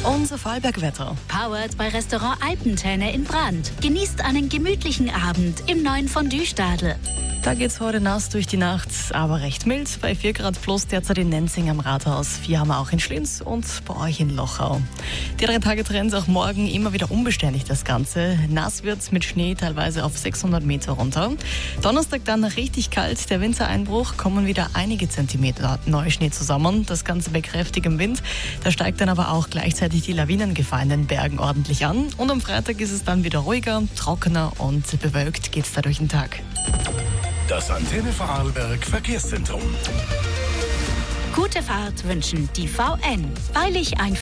Unser Vorarlberg-Wetter. Powered bei Restaurant Alpentäne in Brand. Genießt einen gemütlichen Abend im neuen Fondue-Stadel. Da geht's heute nass durch die Nacht, aber recht mild. Bei 4 Grad plus derzeit in Nenzing am Rathaus. 4 haben wir auch in Schlinz und bei euch in Lochau. Die 3 Tage Trends auch morgen immer wieder unbeständig das Ganze. Nass wird's mit Schnee teilweise auf 600 Meter runter. Donnerstag dann richtig kalt, der Wintereinbruch, kommen wieder einige Zentimeter Neuschnee zusammen. Das Ganze bei kräftigem Wind. Da steigt dann aber auch gleichzeitig die Lawinengefahr in den Bergen ordentlich an. Und am Freitag ist es dann wieder ruhiger, trockener und bewölkt geht's da durch den Tag. Das Antenne Vorarlberg Verkehrszentrum. Gute Fahrt wünschen die VN. Weil ich einfach